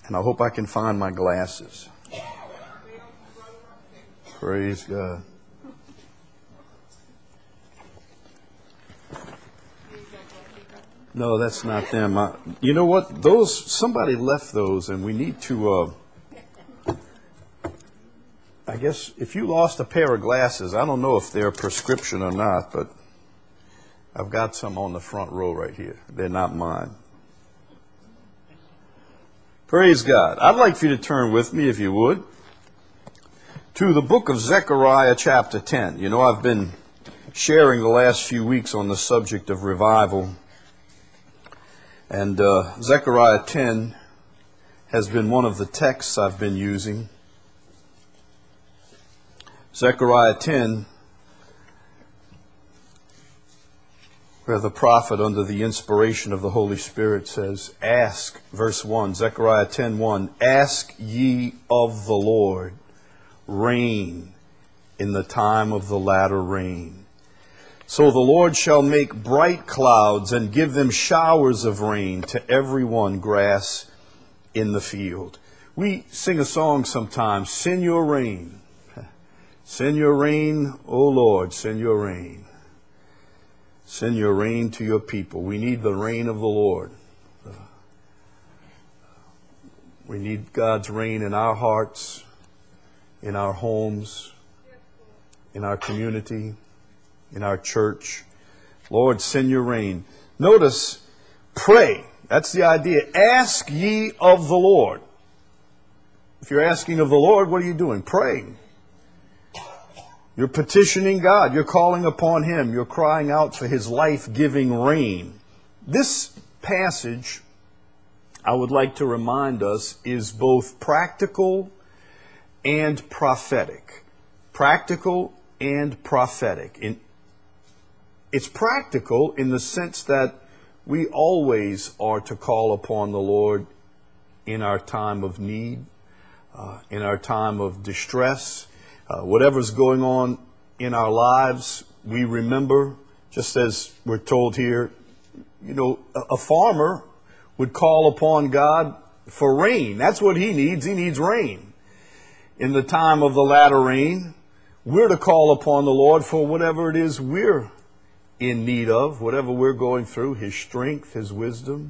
And I hope I can find my glasses. Praise God. No, that's not them. You know what? Somebody left those, and we need to, I guess, if you lost a pair of glasses, I don't know if they're prescription or not, but I've got some on the front row right here. They're not mine. Praise God. I'd like for you to turn with me, if you would, to the book of Zechariah chapter 10. You know, I've been sharing the last few weeks on the subject of revival. And Zechariah 10 has been one of the texts I've been using. Zechariah 10, where the prophet, under the inspiration of the Holy Spirit, says, ask, verse 1, Zechariah 10:1, ask ye of the Lord rain in the time of the latter rain. So the Lord shall make bright clouds and give them showers of rain to every one grass in the field. We sing a song sometimes, send your rain. Send your rain, O Lord, send your rain. Send your rain to your people. We need the rain of the Lord. We need God's rain in our hearts, in our homes, in our community, in our church. Lord, send your rain. Notice, pray. That's the idea. Ask ye of the Lord. If you're asking of the Lord, what are you doing? Praying. You're petitioning God. You're calling upon Him. You're crying out for His life-giving rain. This passage, I would like to remind us, is both practical and prophetic. Practical and prophetic. It's practical in the sense that we always are to call upon the Lord in our time of need, in our time of distress. Whatever's going on in our lives, we remember, just as we're told here, you know, a farmer would call upon God for rain. That's what he needs. He needs rain. In the time of the latter rain, we're to call upon the Lord for whatever it is we're in need of, whatever we're going through, His strength, His wisdom,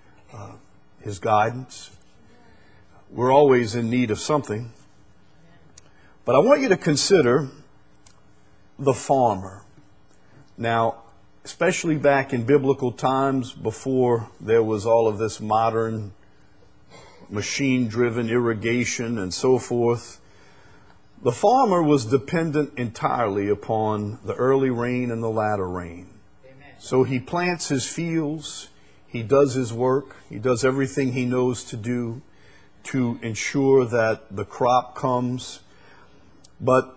His guidance. We're always in need of something. But I want you to consider the farmer. Now, especially back in biblical times, before there was all of this modern machine-driven irrigation and so forth, the farmer was dependent entirely upon the early rain and the latter rain. Amen. So he plants his fields, he does his work, he does everything he knows to do to ensure that the crop comes. But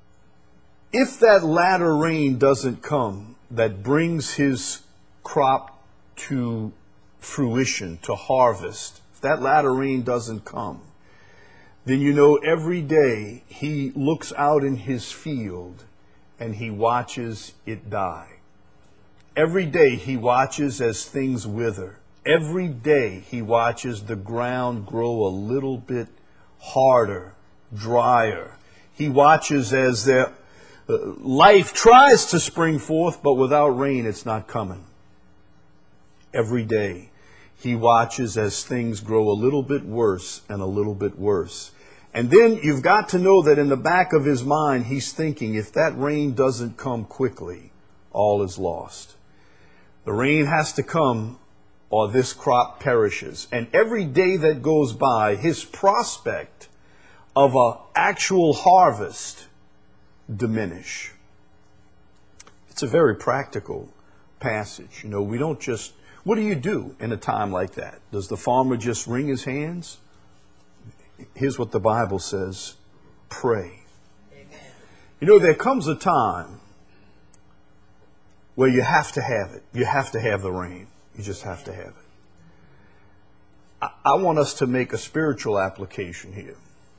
if that latter rain doesn't come, that brings his crop to fruition, to harvest, if that latter rain doesn't come, then you know every day he looks out in his field and he watches it die. Every day he watches as things wither. Every day he watches the ground grow a little bit harder, drier. He watches as their life tries to spring forth, but without rain it's not coming. Every day he watches as things grow a little bit worse and a little bit worse. And then you've got to know that in the back of his mind, he's thinking, if that rain doesn't come quickly, all is lost. The rain has to come or this crop perishes. And every day that goes by, his prospect of an actual harvest diminish. It's a very practical passage. You know, we don't just, what do you do in a time like that? Does the farmer just wring his hands? Here's what the Bible says, pray. Amen. You know, there comes a time where you have to have it. You have to have the rain. You just have to have it. I want us to make a spiritual application here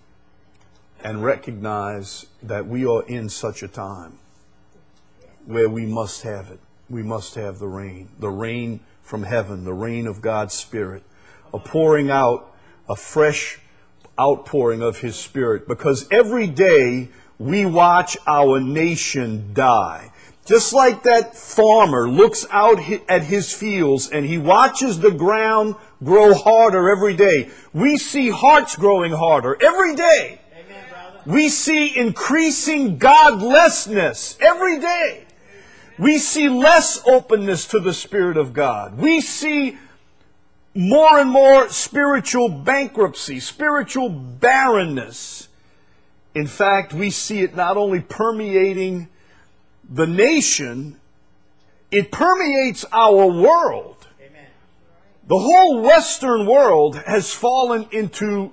and recognize that we are in such a time where we must have it. We must have the rain from heaven, the rain of God's Spirit, a pouring out a fresh outpouring of His Spirit, because every day we watch our nation die. Just like that farmer looks out at his fields and he watches the ground grow harder every day. We see hearts growing harder every day. Amen, brother. We see increasing godlessness every day. We see less openness to the Spirit of God. We see more and more spiritual bankruptcy, spiritual barrenness. In fact, we see it not only permeating the nation, it permeates our world. Amen. The whole Western world has fallen into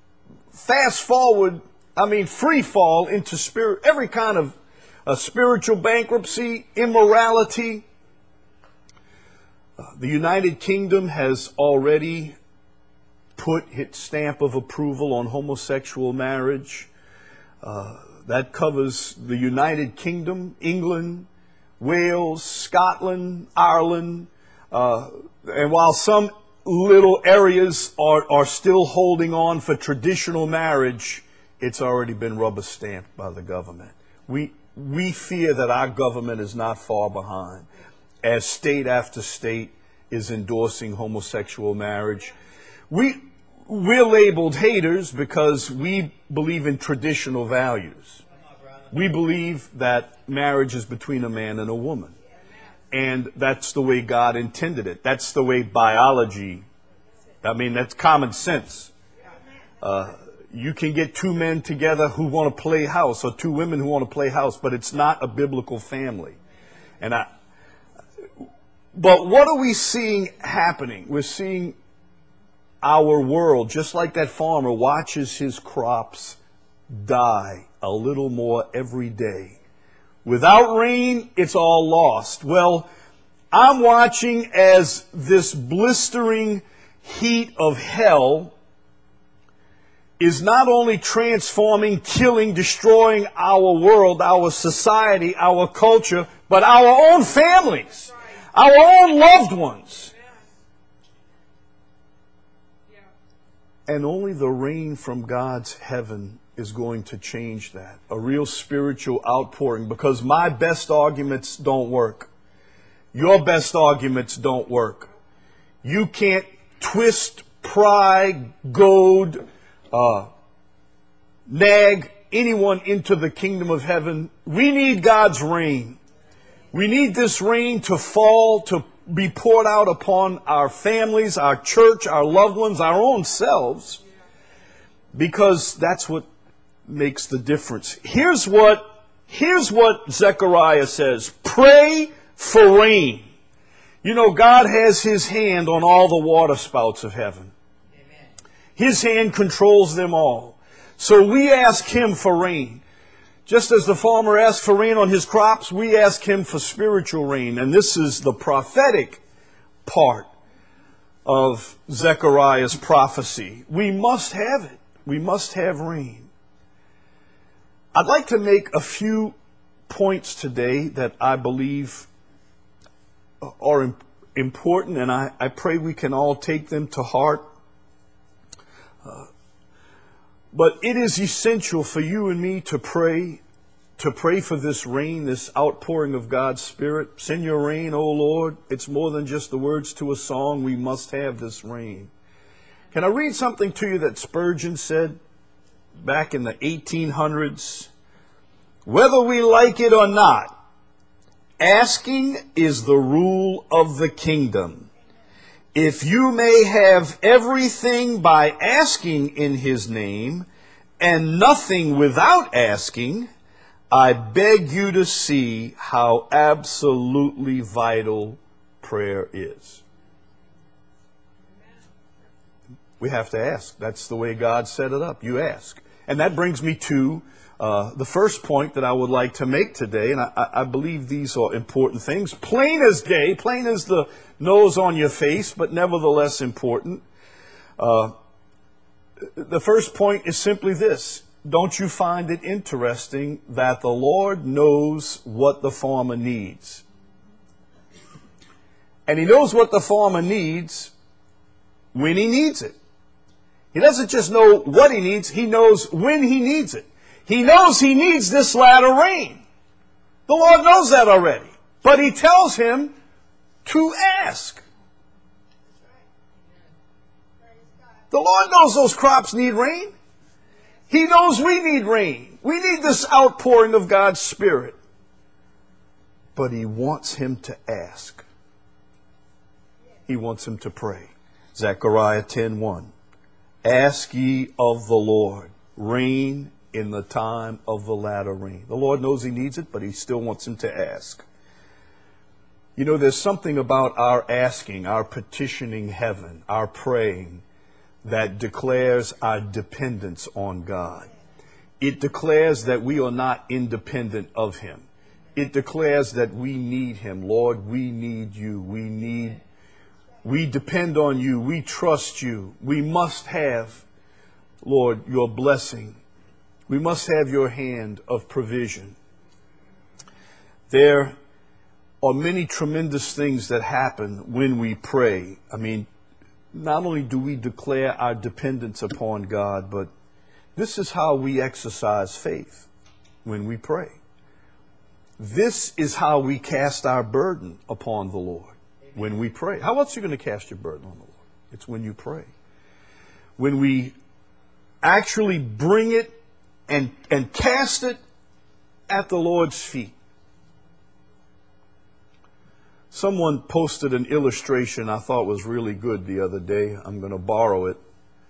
free fall into every kind of spiritual bankruptcy, immorality. The United Kingdom has already put its stamp of approval on homosexual marriage. That covers the United Kingdom, England, Wales, Scotland, Ireland. And while some little areas are still holding on for traditional marriage, it's already been rubber stamped by the government. We fear that our government is not far behind, as state after state is endorsing homosexual marriage. We're labeled haters because we believe in traditional values. We believe that marriage is between a man and a woman. And that's the way God intended it. That's the way biology, that's common sense. You can get two men together who want to play house, or two women who want to play house, but it's not a biblical family. But what are we seeing happening? We're seeing our world, just like that farmer watches his crops die a little more every day. Without rain, it's all lost. Well, I'm watching as this blistering heat of hell is not only transforming, killing, destroying our world, our society, our culture, but our own families, our own loved ones. And only the rain from God's heaven is going to change that. A real spiritual outpouring, because my best arguments don't work. Your best arguments don't work. You can't twist, pry, goad, nag anyone into the kingdom of heaven. We need God's rain. We need this rain to fall, to be poured out upon our families, our church, our loved ones, our own selves, because that's what makes the difference. Here's what Zechariah says: pray for rain. You know, God has His hand on all the water spouts of heaven. Amen. His hand controls them all. So we ask Him for rain. Just as the farmer asked for rain on his crops, we ask Him for spiritual rain. And this is the prophetic part of Zechariah's prophecy. We must have it. We must have rain. I'd like to make a few points today that I believe are important, and I pray we can all take them to heart. But it is essential for you and me to pray for this rain, this outpouring of God's Spirit. Send your rain, O Lord. It's more than just the words to a song. We must have this rain. Can I read something to you that Spurgeon said back in the 1800s? Whether we like it or not, asking is the rule of the kingdom. If you may have everything by asking in His name, and nothing without asking, I beg you to see how absolutely vital prayer is. We have to ask. That's the way God set it up. You ask. And that brings me to the first point that I would like to make today, and I believe these are important things. Plain as day, plain as the nose on your face, but nevertheless important. The first point is simply this: don't you find it interesting that the Lord knows what the farmer needs? And He knows what the farmer needs when he needs it. He doesn't just know what he needs, he knows when he needs it. He knows he needs this latter rain. The Lord knows that already. But he tells him to ask. The Lord knows those crops need rain. He knows we need rain. We need this outpouring of God's Spirit. But he wants him to ask. He wants him to pray. Zechariah 10:1. Ask ye of the Lord rain in the time of the latter rain. The Lord knows he needs it, but he still wants him to ask. You know, there's something about our asking, our petitioning heaven, our praying, that declares our dependence on God. It declares that we are not independent of him. It declares that we need him. Lord, we need you. We depend on you. We trust you. We must have, Lord, your blessing. We must have your hand of provision. There are many tremendous things that happen when we pray. I mean, not only do we declare our dependence upon God, but this is how we exercise faith when we pray. This is how we cast our burden upon the Lord when we pray. How else are you going to cast your burden on the Lord? It's when you pray. When we actually bring it and cast it at the Lord's feet. Someone posted an illustration I thought was really good the other day. I'm going to borrow it.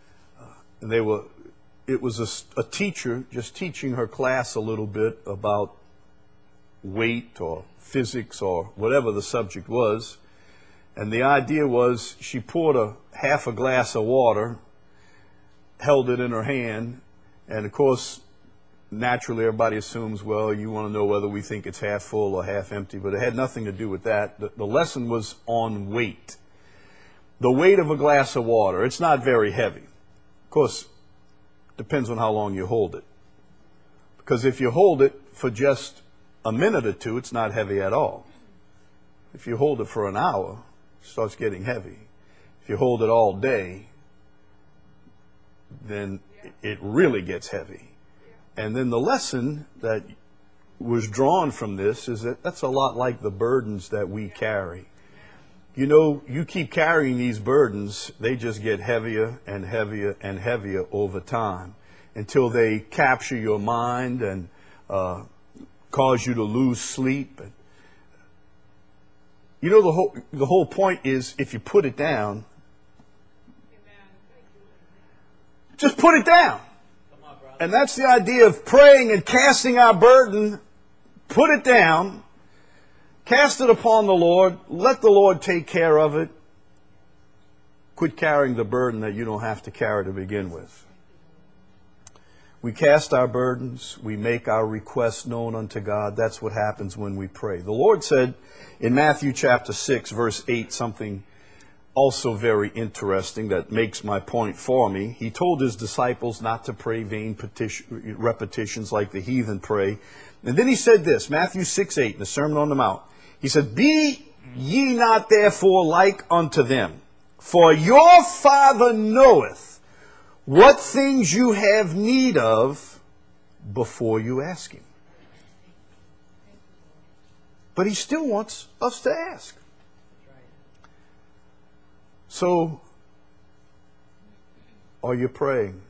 It was a teacher just teaching her class a little bit about weight or physics or whatever the subject was. And the idea was she poured half a glass of water, held it in her hand, and of course, naturally everybody assumes, well, you want to know whether we think it's half full or half empty, but it had nothing to do with that. The lesson was on weight. The weight of a glass of water. It's not very heavy. Of course, depends on how long you hold it. Because if you hold it for just a minute or two, it's not heavy at all. If you hold it for an hour, it starts getting heavy. If you hold it all day, then it really gets heavy. And then the lesson that was drawn from this is that that's a lot like the burdens that we carry. You know, you keep carrying these burdens, they just get heavier and heavier and heavier over time until they capture your mind and cause you to lose sleep. You know, the whole point is if you put it down, just put it down. And that's the idea of praying and casting our burden. Put it down. Cast it upon the Lord. Let the Lord take care of it. Quit carrying the burden that you don't have to carry to begin with. We cast our burdens. We make our requests known unto God. That's what happens when we pray. The Lord said in Matthew chapter 6, verse 8, something also very interesting that makes my point for me. He told his disciples not to pray vain repetitions like the heathen pray. And then he said this, Matthew 6:8, in the Sermon on the Mount. He said, be ye not therefore like unto them, for your Father knoweth what things you have need of before you ask him. But he still wants us to ask. So, are you praying?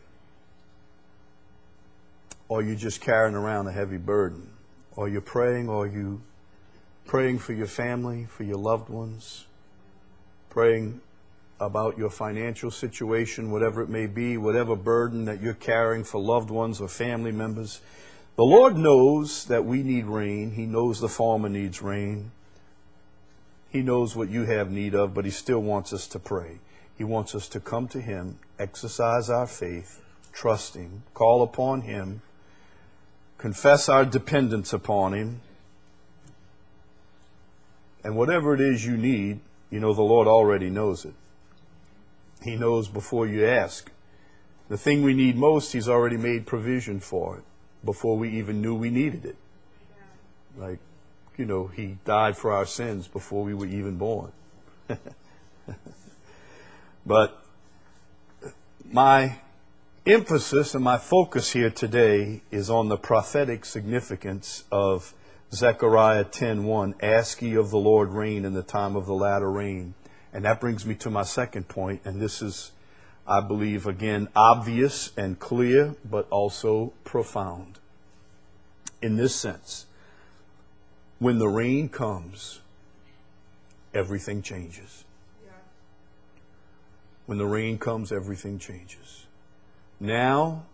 Or are you just carrying around a heavy burden? Are you praying? Or are you praying for your family, for your loved ones? Praying about your financial situation, whatever it may be, whatever burden that you're carrying for loved ones or family members. The Lord knows that we need rain. He knows the farmer needs rain. He knows what you have need of, but he still wants us to pray. He wants us to come to him, exercise our faith, trust him, call upon him, confess our dependence upon him. And whatever it is you need, you know the Lord already knows it. He knows before you ask. The thing we need most, he's already made provision for it before we even knew we needed it. Like, you know, he died for our sins before we were even born. But my emphasis and my focus here today is on the prophetic significance of Zechariah 10:1, ask ye of the Lord rain in the time of the latter rain. And that brings me to my second point, and this is, I believe, again, obvious and clear, but also profound. In this sense, when the rain comes, everything changes. When the rain comes, everything changes. Now,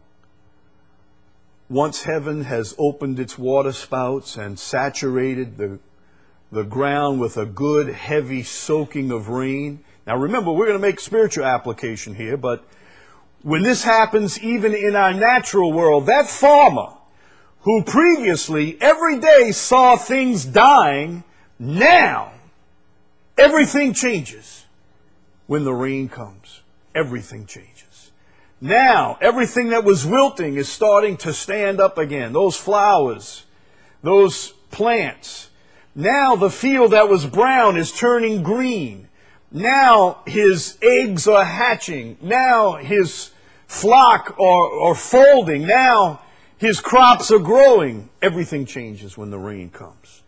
once heaven has opened its water spouts and saturated the ground with a good, heavy soaking of rain. Now remember, we're going to make spiritual application here, but when this happens even in our natural world, that farmer who previously every day saw things dying, now everything changes when the rain comes. Everything changes. Now everything that was wilting is starting to stand up again. Those flowers, those plants. Now the field that was brown is turning green. Now his eggs are hatching. Now his flock are folding. Now his crops are growing. Everything changes when the rain comes.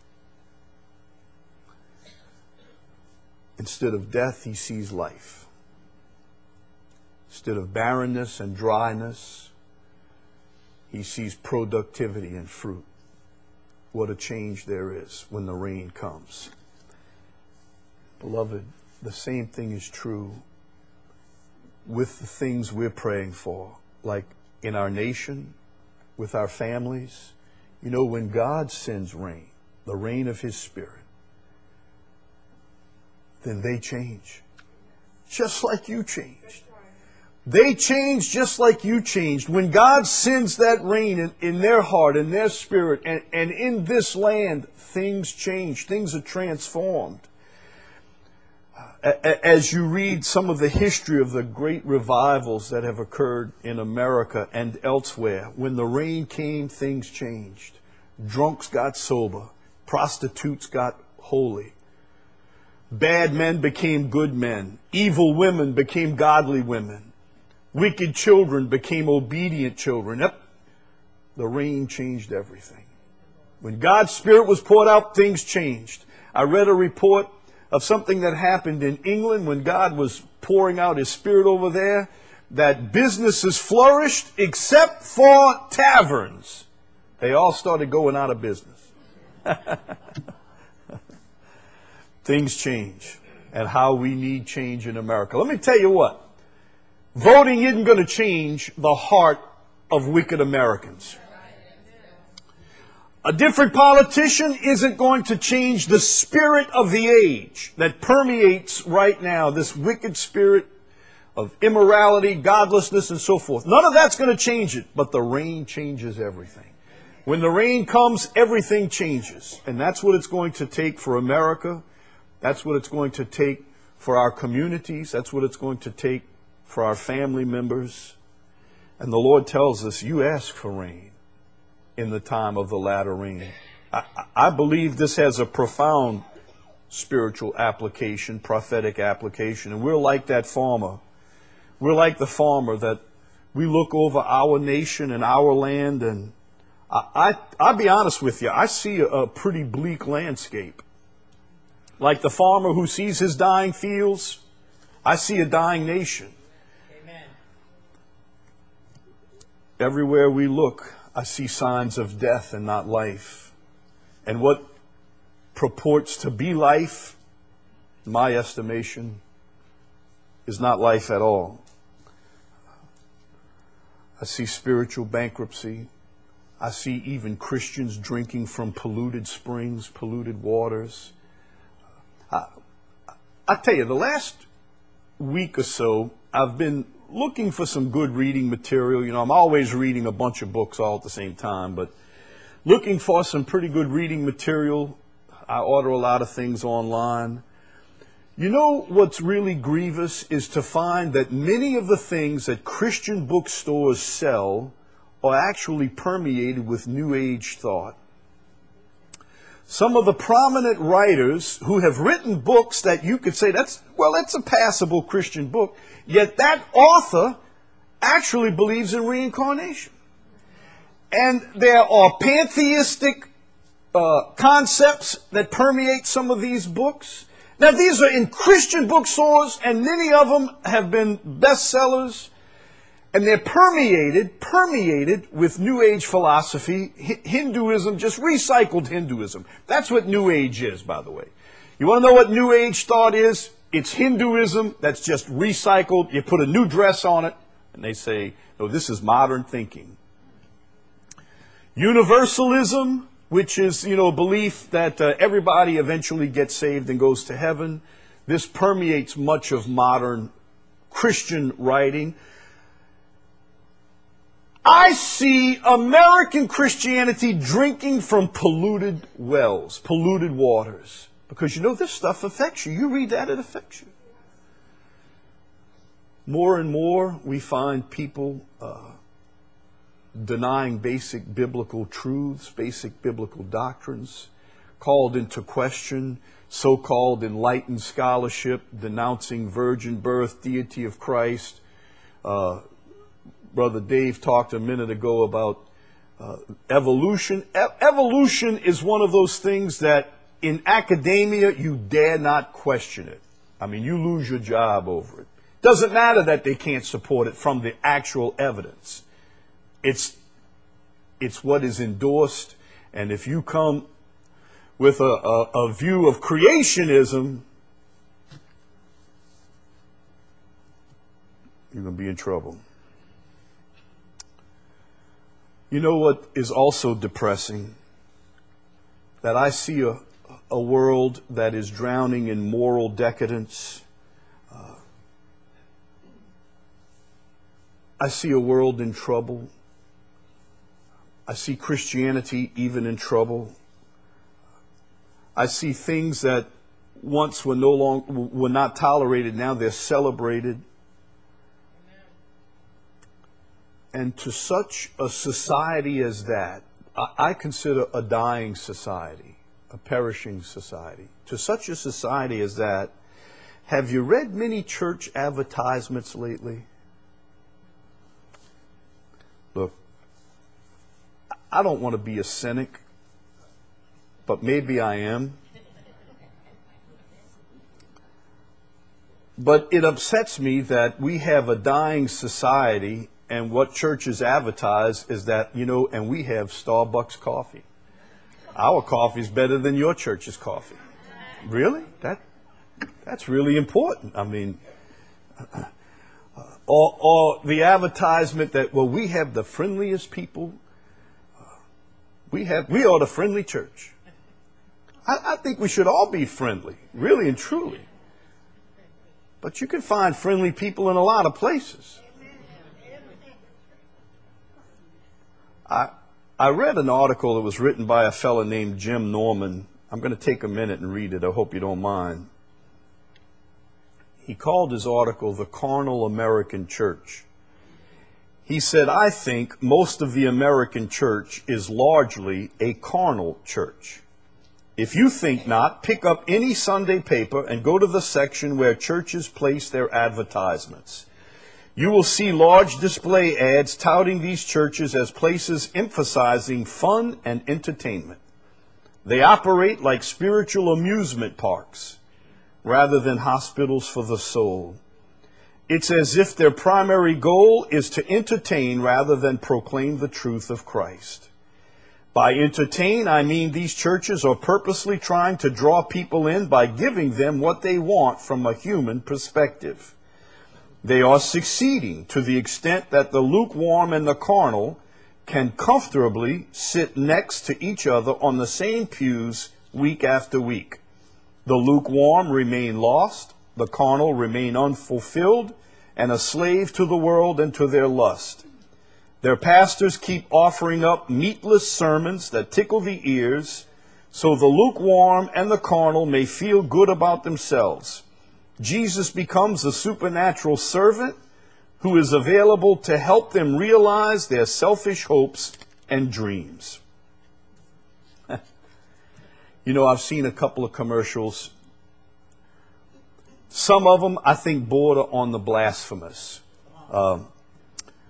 Instead of death, he sees life. Instead of barrenness and dryness, he sees productivity and fruit. What a change there is when the rain comes. Beloved, the same thing is true with the things we're praying for, like in our nation, with our families. You know, when God sends rain, the rain of His Spirit, then they change. Just like you changed. They change just like you changed. When God sends that rain in their heart, in their spirit, and in this land, things change. Things are transformed. As you read some of the history of the great revivals that have occurred in America and elsewhere, when the rain came, things changed. Drunks got sober. Prostitutes got holy. Bad men became good men. Evil women became godly women. Wicked children became obedient children. Yep. The rain changed everything. When God's Spirit was poured out, things changed. I read a report of something that happened in England when God was pouring out His Spirit over there, that businesses flourished except for taverns. They all started going out of business. Things change, and how we need change in America. Let me tell you what. Voting isn't going to change the heart of wicked Americans. A different politician isn't going to change the spirit of the age that permeates right now, this wicked spirit of immorality, godlessness, and so forth. None of that's going to change it, but the rain changes everything. When the rain comes, everything changes. And that's what it's going to take for America. That's what it's going to take for our communities. That's what it's going to take for our family members. And the Lord tells us, you ask for rain in the time of the latter rain. I believe this has a profound spiritual application, prophetic application. And we're like that farmer. We're like the farmer that we look over our nation and our land, and I'll be honest with you, I see a pretty bleak landscape. Like the farmer who sees his dying fields, I see a dying nation. Amen. Everywhere we look, I see signs of death and not life. And what purports to be life, in my estimation, is not life at all. I see spiritual bankruptcy. I see even Christians drinking from polluted springs, polluted waters. I tell you, the last week or so, I've been looking for some good reading material. You know, I'm always reading a bunch of books all at the same time, but looking for some pretty good reading material. I order a lot of things online. You know what's really grievous is to find that many of the things that Christian bookstores sell are actually permeated with New Age thought. Some of the prominent writers who have written books that you could say, that's a passable Christian book, yet that author actually believes in reincarnation. And there are pantheistic concepts that permeate some of these books. Now, these are in Christian bookstores, and many of them have been bestsellers, and they're permeated with New Age philosophy, Hinduism, just recycled Hinduism. That's what New Age is, by the way. You want to know what New Age thought is? It's Hinduism that's just recycled. You put a new dress on it, and they say, no, this is modern thinking. Universalism, which is, a belief that everybody eventually gets saved and goes to heaven. This permeates much of modern Christian writing. I see American Christianity drinking from polluted wells, polluted waters. Because this stuff affects you. You read that, it affects you. More and more we find people denying basic biblical truths, basic biblical doctrines, called into question, so-called enlightened scholarship, denouncing virgin birth, deity of Christ. Brother Dave talked a minute ago about evolution. Evolution is one of those things that in academia you dare not question it. I mean, you lose your job over it. Doesn't matter that they can't support it from the actual evidence. It's what is endorsed, and if you come with a view of creationism, you're going to be in trouble. You know what is also depressing? That I see a world that is drowning in moral decadence. I see a world in trouble. I see Christianity even in trouble. I see things that once were not tolerated, now they're celebrated. And to such a society as that, I consider a dying society, a perishing society. To such a society as that, have you read many church advertisements lately? Look, I don't want to be a cynic, but maybe I am. But it upsets me that we have a dying society, and what churches advertise is that, and we have Starbucks coffee. Our coffee is better than your church's coffee. Really? That's really important. I mean, or the advertisement that, we have the friendliest people. We are the friendly church. I think we should all be friendly, really and truly. But you can find friendly people in a lot of places. I read an article that was written by a fellow named Jim Norman. I'm going to take a minute and read it. I hope you don't mind. He called his article "The Carnal American Church." He said, I think most of the American church is largely a carnal church. If you think not, pick up any Sunday paper and go to the section where churches place their advertisements. You will see large display ads touting these churches as places emphasizing fun and entertainment. They operate like spiritual amusement parks rather than hospitals for the soul. It's as if their primary goal is to entertain rather than proclaim the truth of Christ. By entertain, I mean these churches are purposely trying to draw people in by giving them what they want from a human perspective. They are succeeding to the extent that the lukewarm and the carnal can comfortably sit next to each other on the same pews week after week. The lukewarm remain lost, the carnal remain unfulfilled, and a slave to the world and to their lust. Their pastors keep offering up meatless sermons that tickle the ears, so the lukewarm and the carnal may feel good about themselves. Jesus becomes the supernatural servant who is available to help them realize their selfish hopes and dreams. I've seen a couple of commercials. Some of them, I think, border on the blasphemous.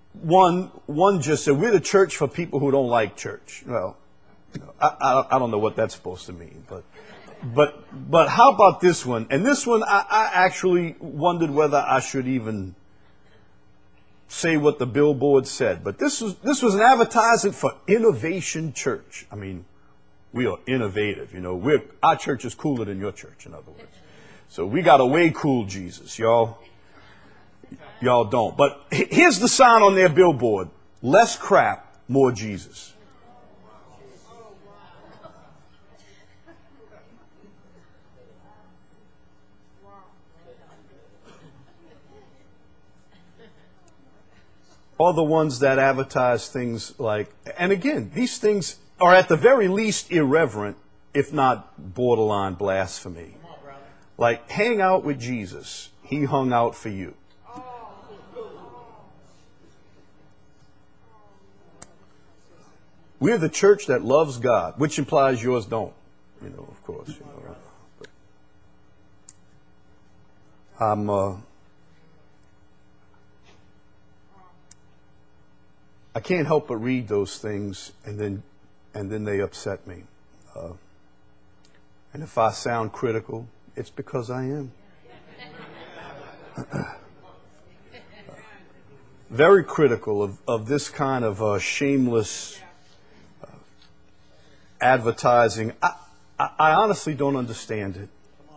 one just said, we're the church for people who don't like church. Well, I don't know what that's supposed to mean, but how about this one? And this one, I actually wondered whether I should even say what the billboard said. But this was an advertisement for Innovation Church. I mean, we are innovative, you know. Our church is cooler than your church, in other words. So we got a way cool Jesus, y'all. Y'all don't. But here's the sign on their billboard: less crap, more Jesus. Are the ones that advertise things like, and again, these things are at the very least irreverent, if not borderline blasphemy. Like, hang out with Jesus. He hung out for you. We're the church that loves God, which implies yours don't. You know, of course. You know. I can't help but read those things, and then they upset me. And if I sound critical, it's because I am. Very critical of this kind of shameless advertising. I honestly don't understand it.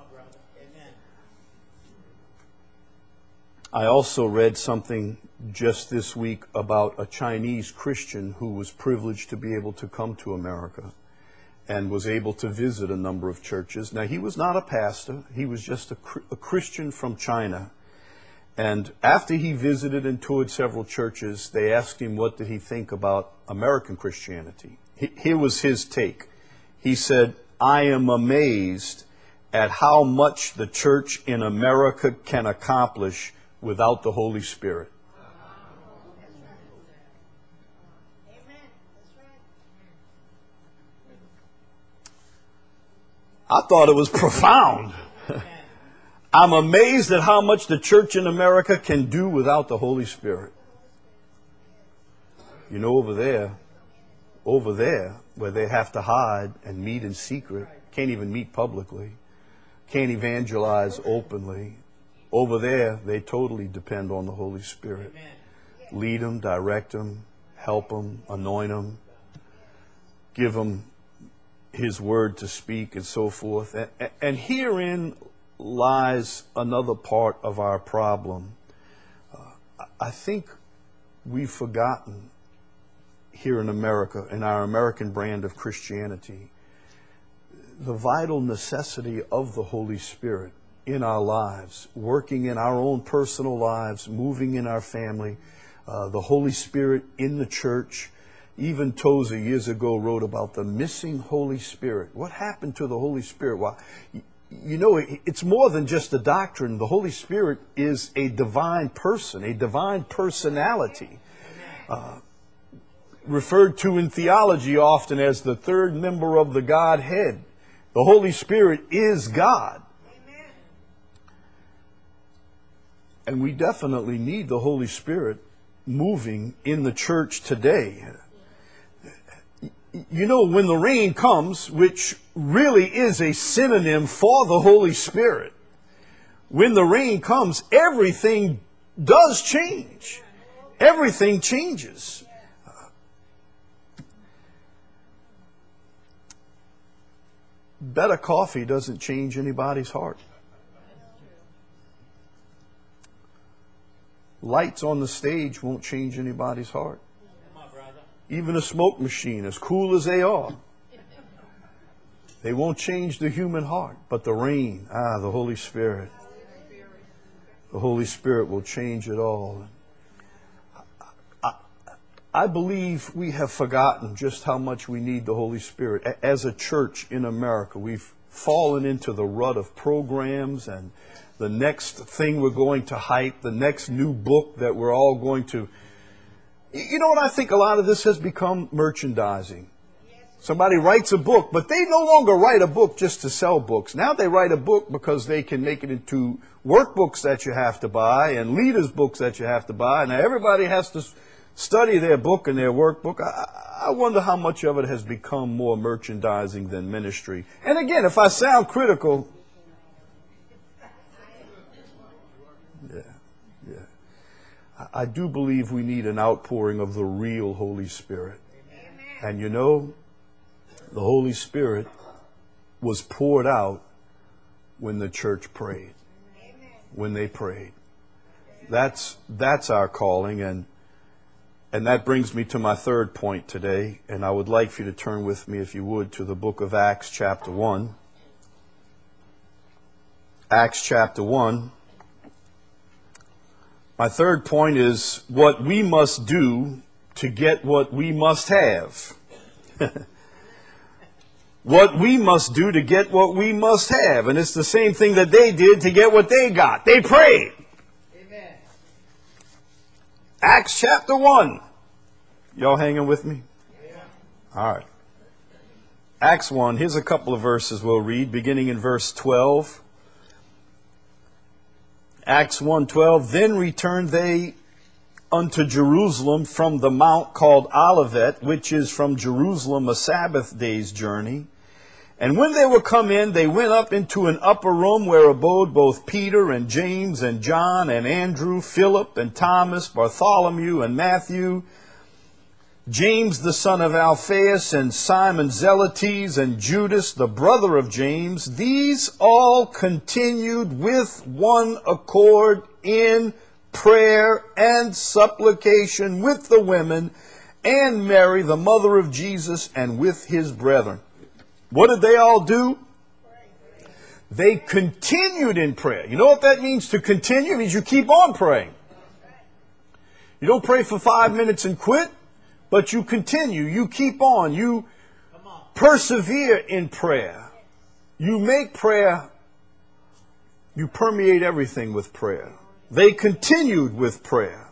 I also read something just this week about a Chinese Christian who was privileged to be able to come to America and was able to visit a number of churches. Now, he was not a pastor. He was just a Christian from China. And after he visited and toured several churches, they asked him what did he think about American Christianity. Here was his take. He said, "I am amazed at how much the church in America can accomplish without the Holy Spirit." I thought it was profound. I'm amazed at how much the church in America can do without the Holy Spirit. You know, over there, where they have to hide and meet in secret, can't even meet publicly, can't evangelize openly. Over there, they totally depend on the Holy Spirit. Lead them, direct them, help them, anoint them, give them His word to speak and so forth. And herein lies another part of our problem. I think we've forgotten here in America, in our American brand of Christianity, the vital necessity of the Holy Spirit in our lives, working in our own personal lives, moving in our family, the Holy Spirit in the church. Even Tozer years ago wrote about the missing Holy Spirit. What happened to the Holy Spirit? Well, you know, it's more than just a doctrine. The Holy Spirit is a divine person, a divine personality, referred to in theology often as the third member of the Godhead. The Holy Spirit is God. And we definitely need the Holy Spirit moving in the church today. You know, when the rain comes, which really is a synonym for the Holy Spirit, when the rain comes, everything does change. Everything changes. Better coffee doesn't change anybody's heart. Lights on the stage won't change anybody's heart. Even a smoke machine, as cool as they are, they won't change the human heart. But the rain, the Holy Spirit. The Holy Spirit will change it all. I believe we have forgotten just how much we need the Holy Spirit. As a church in America, we've fallen into the rut of programs and the next thing we're going to hype, the next new book that we're all going to... You know what I think? A lot of this has become merchandising. Somebody writes a book, but they no longer write a book just to sell books. Now they write a book because they can make it into workbooks that you have to buy and leaders' books that you have to buy. Now everybody has to study their book and their workbook, I wonder how much of it has become more merchandising than ministry. And again, if I sound critical, I do believe we need an outpouring of the real Holy Spirit. And you know, the Holy Spirit was poured out when the church prayed. When they prayed. That's our calling, and that brings me to my third point today, and I would like for you to turn with me, if you would, to the book of Acts chapter 1. Acts chapter 1. My third point is what we must do to get what we must have. What we must do to get what we must have. And it's the same thing that they did to get what they got. They prayed. Amen. Acts chapter 1. Y'all hanging with me? Yeah. All right. Acts 1. Here's a couple of verses we'll read, beginning in verse 12. Acts 1:12. Then returned they unto Jerusalem from the mount called Olivet, which is from Jerusalem a Sabbath day's journey. And when they were come in, they went up into an upper room where abode both Peter and James and John and Andrew, Philip and Thomas, Bartholomew and Matthew, James the son of Alphaeus, and Simon Zelotes, and Judas the brother of James. These all continued with one accord in prayer and supplication with the women and Mary, the mother of Jesus, and with his brethren. What did they all do? They continued in prayer. You know what that means, to continue? It means you keep on praying. You don't pray for 5 minutes and quit, but you continue. You keep on. You persevere in prayer. You make prayer, you permeate everything with prayer. They continued with prayer.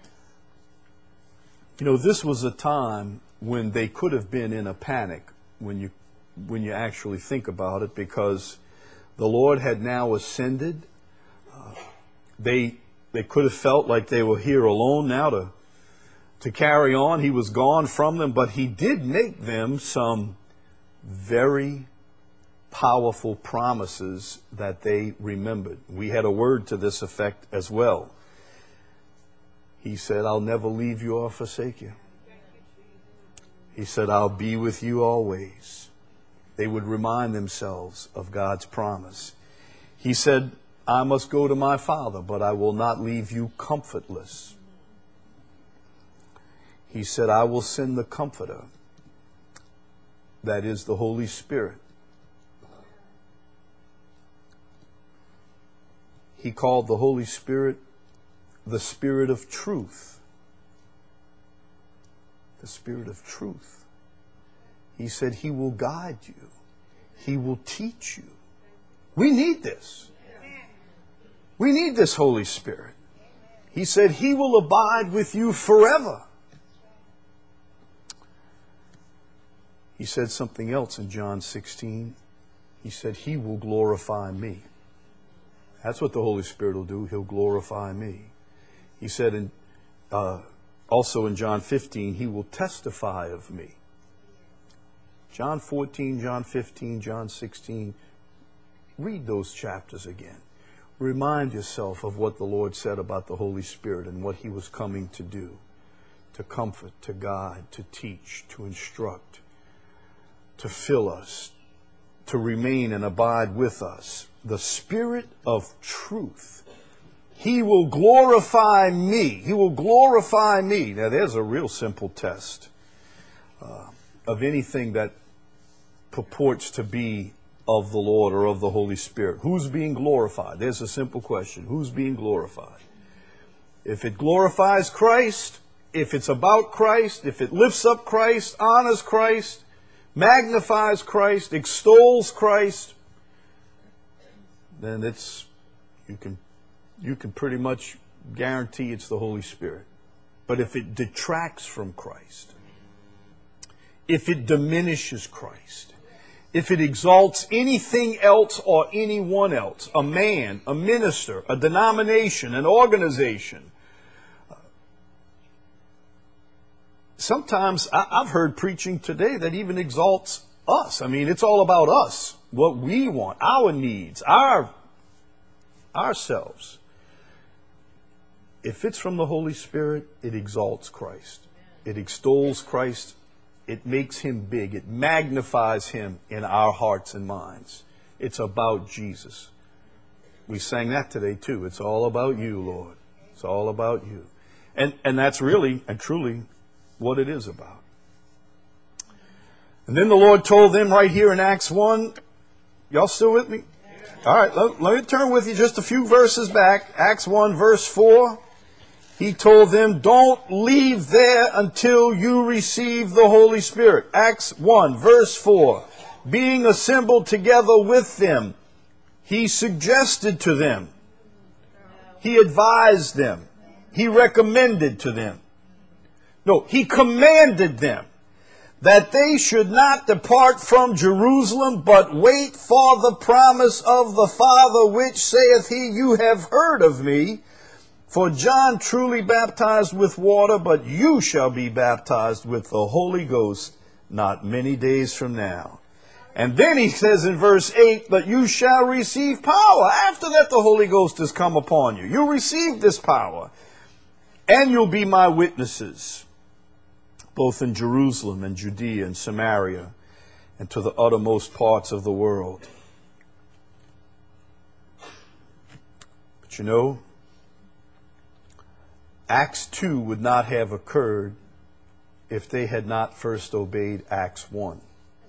You know, this was a time when they could have been in a panic when you actually think about it, because the Lord had now ascended. They could have felt like they were here alone now to carry on. He was gone from them, but he did make them some very powerful promises that they remembered. We had a word to this effect as well. He said, I'll never leave you or forsake you. He said, I'll be with you always. They would remind themselves of God's promise. He said, I must go to my Father, but I will not leave you comfortless. He said, I will send the Comforter, that is the Holy Spirit. He called the Holy Spirit the Spirit of truth. The Spirit of truth. He said he will guide you. He will teach you. We need this. We need this Holy Spirit. He said he will abide with you forever. He said something else in John 16. He said he will glorify me. That's what the Holy Spirit will do. He'll glorify me. He said also in John 15, he will testify of me. John 14, John 15, John 16. Read those chapters again. Remind yourself of what the Lord said about the Holy Spirit and what he was coming to do. To comfort, to guide, to teach, to instruct, to fill us, to remain and abide with us. The Spirit of truth. He will glorify me. He will glorify me. Now there's a real simple test of anything that purports to be of the Lord or of the Holy Spirit. Who's being glorified? There's a simple question. Who's being glorified? If it glorifies Christ, if it's about Christ, if it lifts up Christ, honors Christ, magnifies Christ, extols Christ, then you can pretty much guarantee it's the Holy Spirit. But if it detracts from Christ, if it diminishes Christ, if it exalts anything else or anyone else, a man, a minister, a denomination, an organization, sometimes I've heard preaching today that even exalts us. I mean, it's all about us, what we want, our needs, ourselves. If it's from the Holy Spirit, it exalts Christ. It extols Christ. It makes him big. It magnifies him in our hearts and minds. It's about Jesus. We sang that today too. It's all about you, Lord. It's all about you. And that's really and truly what it is about. And then the Lord told them right here in Acts 1. Y'all still with me? All right, let me turn with you just a few verses back. Acts 1 verse 4. He told them, don't leave there until you receive the Holy Spirit. Acts 1 verse 4. Being assembled together with them, he suggested to them. He advised them. He recommended to them. No, he commanded them that they should not depart from Jerusalem, but wait for the promise of the Father, which saith he, you have heard of me. For John truly baptized with water, but you shall be baptized with the Holy Ghost not many days from now. And then he says in verse 8, but you shall receive power. After that the Holy Ghost has come upon you. You'll receive this power. And you'll be my witnesses, both in Jerusalem and Judea and Samaria, and to the uttermost parts of the world. But you know, Acts 2 would not have occurred if they had not first obeyed Acts 1.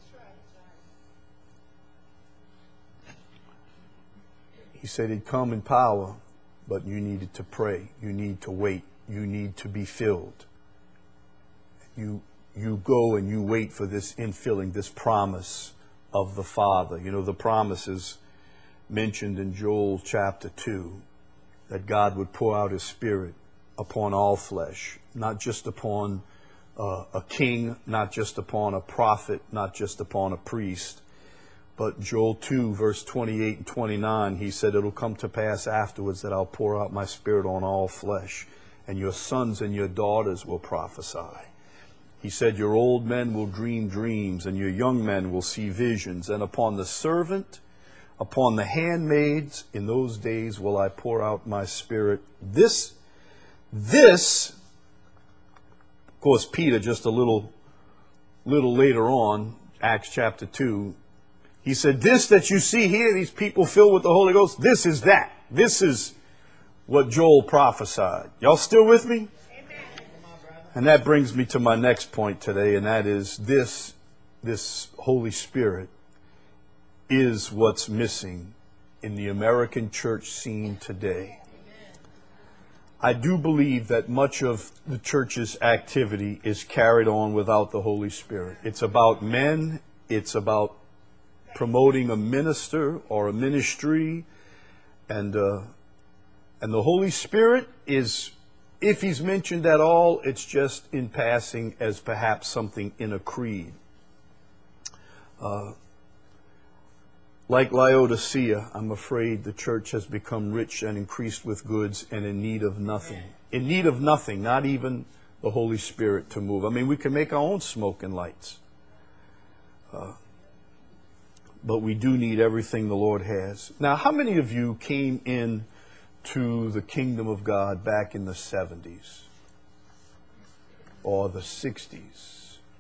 He said he'd come in power, but you needed to pray. You need to wait. You need to be filled. You go and you wait for this infilling, this promise of the Father. You know, the promise is mentioned in Joel chapter 2, that God would pour out his Spirit upon all flesh, not just upon a king, not just upon a prophet, not just upon a priest. But Joel 2, verse 28 and 29, he said, it'll come to pass afterwards that I'll pour out my Spirit on all flesh, and your sons and your daughters will prophesy. He said, your old men will dream dreams, and your young men will see visions. And upon the servant, upon the handmaids, in those days will I pour out my Spirit. This, of course, Peter, just a little later on, Acts chapter 2, he said, this that you see here, these people filled with the Holy Ghost, this is that. This is what Joel prophesied. Y'all still with me? Amen. And that brings me to my next point today, and that is this Holy Spirit is what's missing in the American church scene today. I do believe that much of the church's activity is carried on without the Holy Spirit. It's about men. It's about promoting a minister or a ministry. And the Holy Spirit is, if he's mentioned at all, it's just in passing as perhaps something in a creed. Like Laodicea, I'm afraid the church has become rich and increased with goods and in need of nothing. In need of nothing, not even the Holy Spirit to move. I mean, we can make our own smoke and lights. But we do need everything the Lord has. Now, how many of you came in to the kingdom of God back in the 70s or the 60s?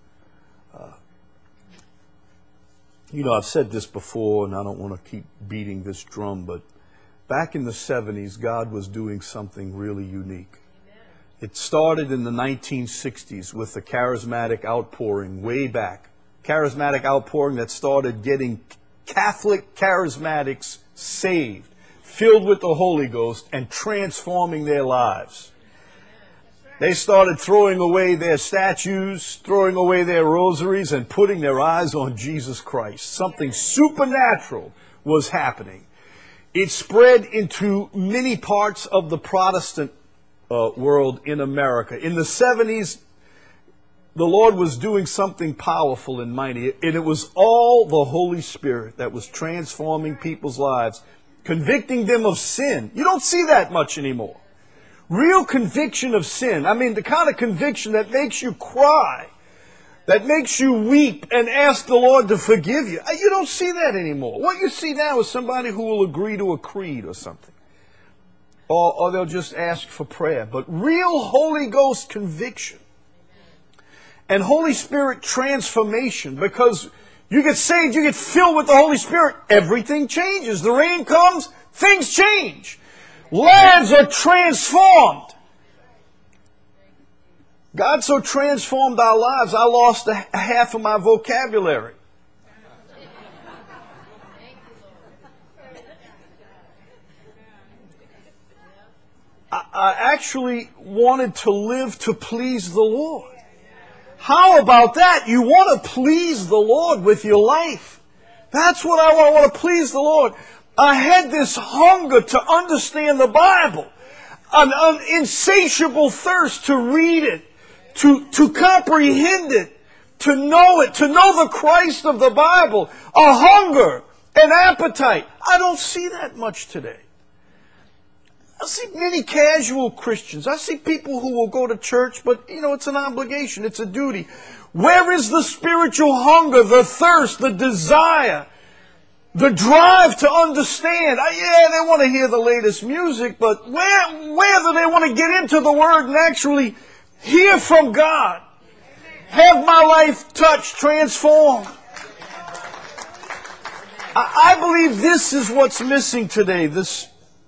You know, I've said this before, and I don't want to keep beating this drum, but back in the 70s, God was doing something really unique. It started in the 1960s with the charismatic outpouring way back. Charismatic outpouring that started getting Catholic charismatics saved, filled with the Holy Ghost, and transforming their lives. They started throwing away their statues, throwing away their rosaries, and putting their eyes on Jesus Christ. Something supernatural was happening. It spread into many parts of the Protestant world in America. In the 70s, the Lord was doing something powerful and mighty. And it was all the Holy Spirit that was transforming people's lives, convicting them of sin. You don't see that much anymore. Real conviction of sin. I mean, the kind of conviction that makes you cry, that makes you weep and ask the Lord to forgive you. You don't see that anymore. What you see now is somebody who will agree to a creed or something. Or they'll just ask for prayer. But real Holy Ghost conviction and Holy Spirit transformation, because you get saved, you get filled with the Holy Spirit, everything changes. The rain comes, things change. Lives are transformed. God so transformed our lives, I lost a half of my vocabulary. I actually wanted to live to please the Lord. How about that? You want to please the Lord with your life. That's what I want. I want to please the Lord. I had this hunger to understand the Bible, an insatiable thirst to read it, to comprehend it, to know the Christ of the Bible, a hunger, an appetite. I don't see that much today. I see many casual Christians. I see people who will go to church, but, it's an obligation. It's a duty. Where is the spiritual hunger, the thirst, the desire, the drive to understand? They want to hear the latest music, but where do they want to get into the Word and actually hear from God? Have my life touched, transformed. I believe this is what's missing today, this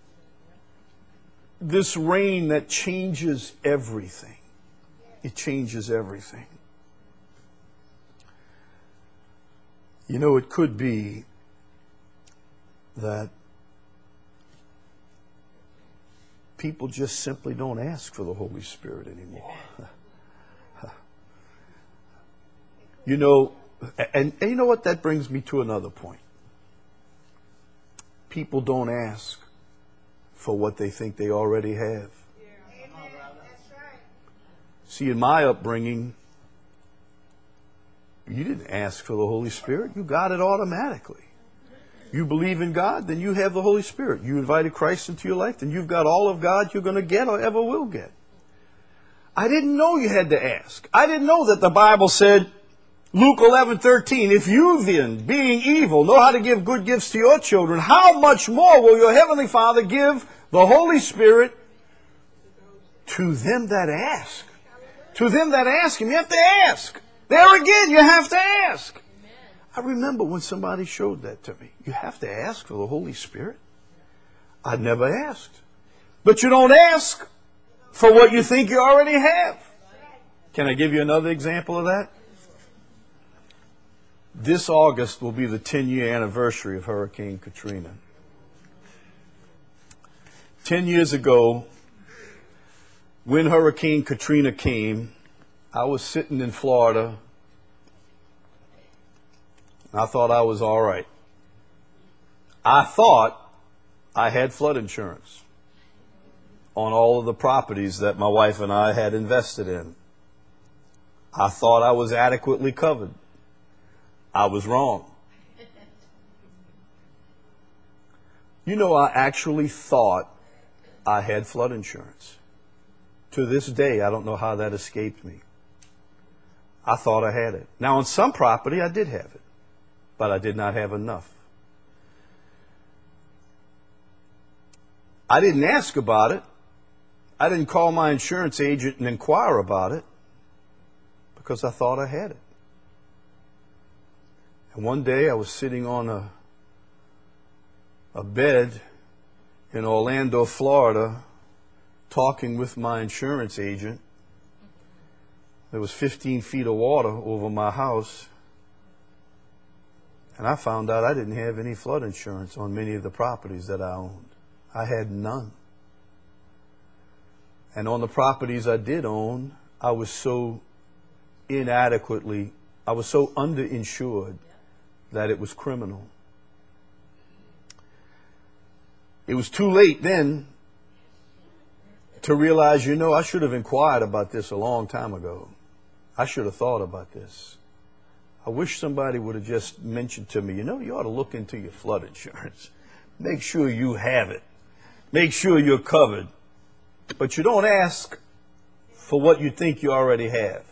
rain that changes everything. It changes everything. It could be that people just simply don't ask for the Holy Spirit anymore. And you know what? That brings me to another point. People don't ask for what they think they already have. See, in my upbringing, you didn't ask for the Holy Spirit. You got it automatically. You believe in God, then you have the Holy Spirit. You invited Christ into your life, then you've got all of God you're going to get or ever will get. I didn't know you had to ask. I didn't know that the Bible said, Luke 11:13, if you then, being evil, know how to give good gifts to your children, how much more will your Heavenly Father give the Holy Spirit to them that ask? To them that ask Him. You have to ask. There again, you have to ask. I remember when somebody showed that to me. You have to ask for the Holy Spirit. I'd never asked. But you don't ask for what you think you already have. Can I give you another example of that? This August will be the 10-year anniversary of Hurricane Katrina. 10 years ago, when Hurricane Katrina came, I was sitting in Florida. I thought I was all right. I thought I had flood insurance on all of the properties that my wife and I had invested in. I thought I was adequately covered. I was wrong. I actually thought I had flood insurance. To this day, I don't know how that escaped me. I thought I had it. Now, on some property, I did have it, but I did not have enough. I didn't ask about it. I didn't call my insurance agent and inquire about it because I thought I had it. And one day I was sitting on a bed in Orlando, Florida, talking with my insurance agent. There was 15 feet of water over my house. And I found out I didn't have any flood insurance on many of the properties that I owned. I had none. And on the properties I did own, I was so underinsured that it was criminal. It was too late then to realize, I should have inquired about this a long time ago. I should have thought about this. I wish somebody would have just mentioned to me, you ought to look into your flood insurance. Make sure you have it. Make sure you're covered. But you don't ask for what you think you already have.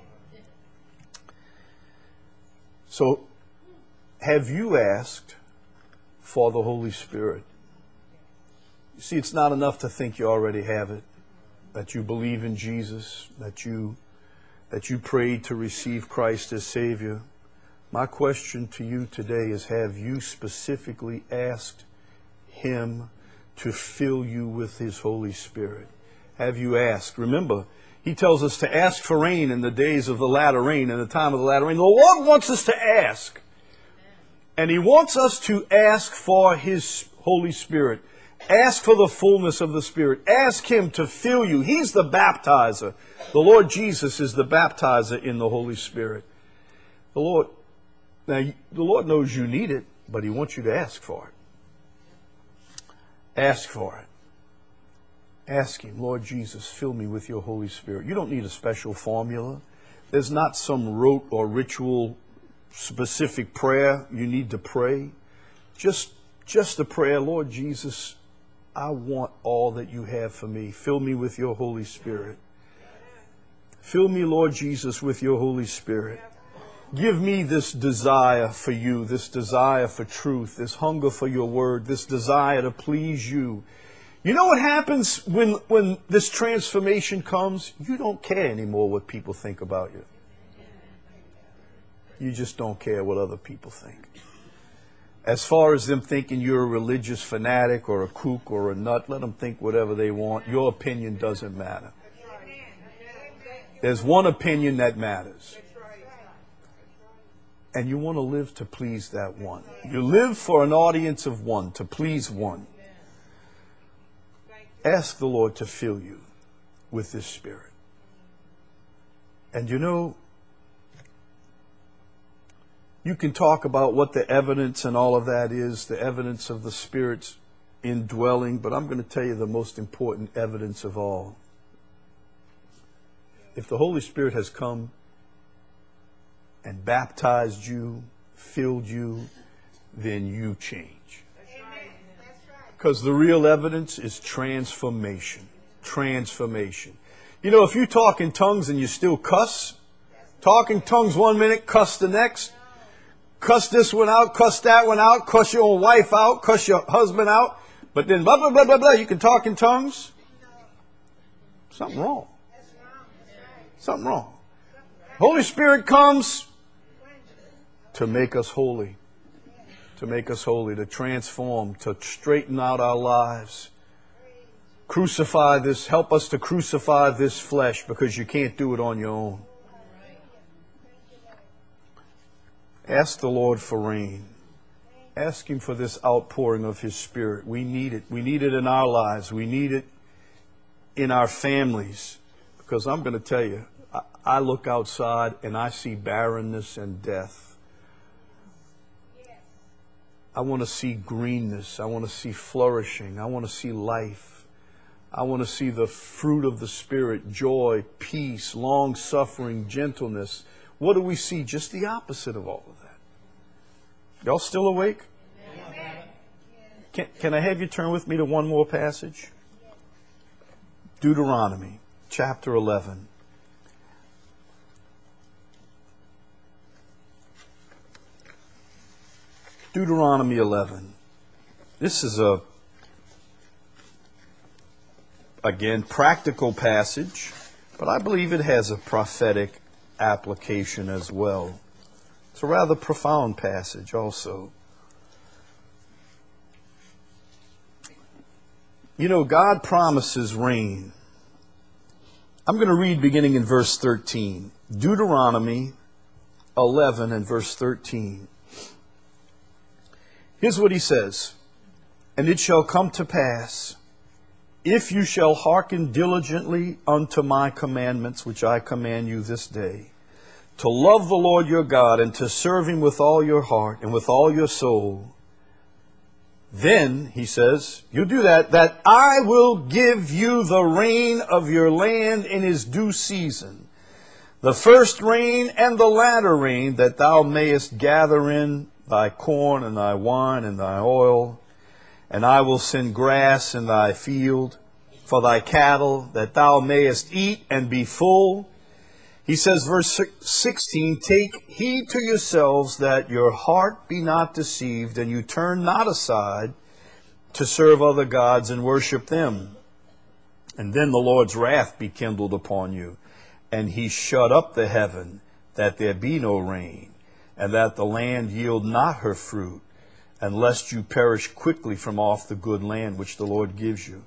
So, have you asked for the Holy Spirit? You see, it's not enough to think you already have it, that you believe in Jesus, that you prayed to receive Christ as Savior. My question to you today is, have you specifically asked Him to fill you with His Holy Spirit? Have you asked? Remember, He tells us to ask for rain in the days of the latter rain, in the time of the latter rain. The Lord wants us to ask. And He wants us to ask for His Holy Spirit. Ask for the fullness of the Spirit. Ask Him to fill you. He's the baptizer. The Lord Jesus is the baptizer in the Holy Spirit. The Lord knows you need it, but He wants you to ask for it. Ask for it. Ask Him, Lord Jesus, fill me with your Holy Spirit. You don't need a special formula. There's not some rote or ritual specific prayer you need to pray. Just a prayer, Lord Jesus, I want all that you have for me. Fill me with your Holy Spirit. Fill me, Lord Jesus, with your Holy Spirit. Give me this desire for you, this desire for truth, this hunger for your word, this desire to please you. You know what happens when this transformation comes? You don't care anymore what people think about you. You just don't care what other people think. As far as them thinking you're a religious fanatic or a kook or a nut, let them think whatever they want. Your opinion doesn't matter. There's one opinion that matters. And you want to live to please that one. You live for an audience of one, to please one. Ask the Lord to fill you with this Spirit. And you know, you can talk about what the evidence and all of that is, the evidence of the Spirit's indwelling, but I'm going to tell you the most important evidence of all. If the Holy Spirit has come and baptized you, filled you, then you change. Because the real evidence is transformation. Transformation. You know, if you talk in tongues and you still cuss, talk in tongues 1 minute, cuss the next, cuss this one out, cuss that one out, cuss your own wife out, cuss your husband out, but then blah, blah, blah, blah, blah, you can talk in tongues. Something wrong. Something wrong. Holy Spirit comes to make us holy. To make us holy, to transform, to straighten out our lives. Crucify this, help us to crucify this flesh, because you can't do it on your own. Ask the Lord for rain. Ask Him for this outpouring of His Spirit. We need it. We need it in our lives. We need it in our families. Because I'm going to tell you, I look outside and I see barrenness and death. I want to see greenness. I want to see flourishing. I want to see life. I want to see the fruit of the Spirit, joy, peace, long-suffering, gentleness. What do we see? Just the opposite of all of that. Y'all still awake? Can I have you turn with me to one more passage? Deuteronomy chapter 11. Deuteronomy 11. This is again, practical passage, but I believe it has a prophetic application as well. It's a rather profound passage also. You know, God promises rain. I'm going to read beginning in verse 13. Deuteronomy 11 and verse 13. Here's what He says. And it shall come to pass, if you shall hearken diligently unto my commandments, which I command you this day, to love the Lord your God and to serve Him with all your heart and with all your soul, then, He says, you do that I will give you the rain of your land in his due season, the first rain and the latter rain, that thou mayest gather in thy corn and thy wine and thy oil, and I will send grass in thy field, for thy cattle, that thou mayest eat and be full. He says, verse 16, take heed to yourselves that your heart be not deceived, and you turn not aside to serve other gods and worship them. And then the Lord's wrath be kindled upon you, and he shut up the heaven, that there be no rain, and that the land yield not her fruit, and lest you perish quickly from off the good land which the Lord gives you.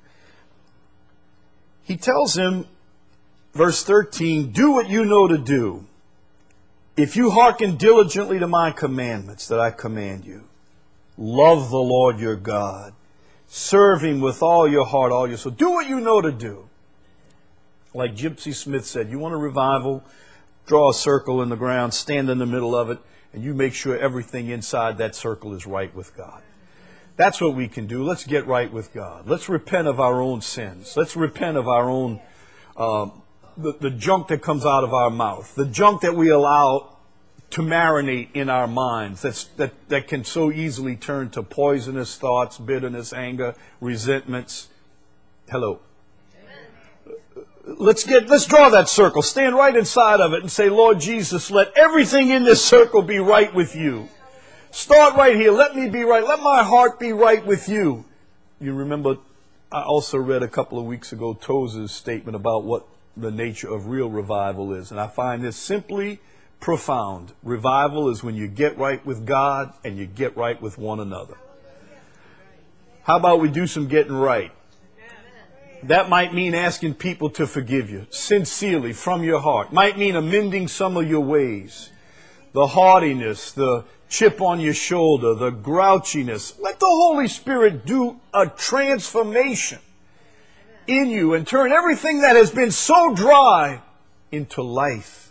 He tells him, verse 13, do what you know to do. If you hearken diligently to my commandments that I command you, love the Lord your God, serve him with all your heart, all your soul. Do what you know to do. Like Gypsy Smith said, you want a revival? Draw a circle in the ground, stand in the middle of it, and you make sure everything inside that circle is right with God. That's what we can do. Let's get right with God. Let's repent of our own sins. Let's repent of our own, the junk that comes out of our mouth, the junk that we allow to marinate in our minds that can so easily turn to poisonous thoughts, bitterness, anger, resentments. Hello. Let's draw that circle. Stand right inside of it and say, Lord Jesus, let everything in this circle be right with you. Start right here. Let me be right. Let my heart be right with you. You remember, I also read a couple of weeks ago Tozer's statement about what the nature of real revival is. And I find this simply profound. Revival is when you get right with God and you get right with one another. How about we do some getting right? That might mean asking people to forgive you sincerely from your heart. Might mean amending some of your ways. The haughtiness, the chip on your shoulder, the grouchiness. Let the Holy Spirit do a transformation in you and turn everything that has been so dry into life.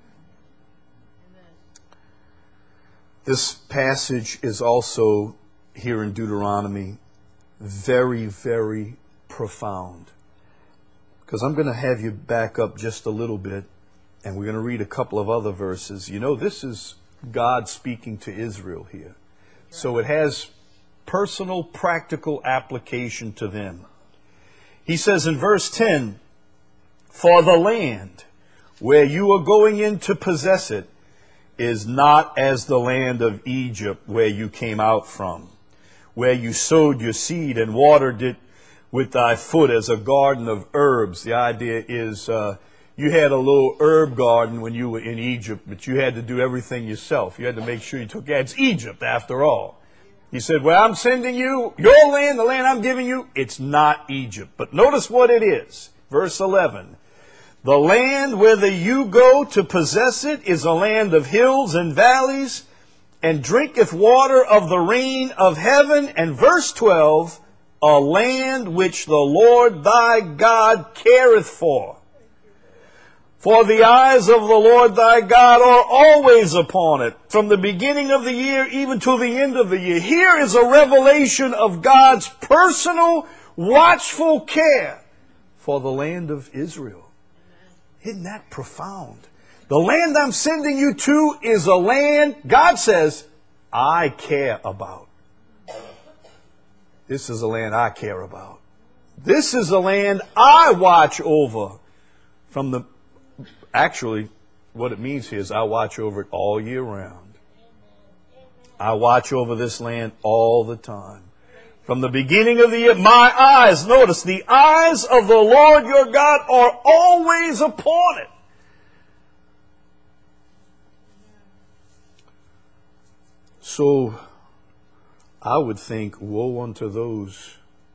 This passage is also here in Deuteronomy very, very profound. Because I'm going to have you back up just a little bit, and we're going to read a couple of other verses. You know, this is God speaking to Israel here. So it has personal, practical application to them. He says in verse 10, for the land where you are going in to possess it is not as the land of Egypt where you came out from, where you sowed your seed and watered it with thy foot as a garden of herbs. The idea is you had a little herb garden when you were in Egypt, but you had to do everything yourself. You had to make sure you took care. It's Egypt, after all. He said, well, I'm sending you, your land, the land I'm giving you, it's not Egypt. But notice what it is. Verse 11. The land whither you go to possess it is a land of hills and valleys, and drinketh water of the rain of heaven. And verse 12, a land which the Lord thy God careth for. For the eyes of the Lord thy God are always upon it, from the beginning of the year even to the end of the year. Here is a revelation of God's personal, watchful care for the land of Israel. Isn't that profound? The land I'm sending you to is a land, God says, I care about. This is a land I care about. This is a land I watch over. Actually, what it means here is I watch over it all year round. I watch over this land all the time. From the beginning of the year, my eyes, notice, the eyes of the Lord your God are always upon it. So, I would think, woe unto those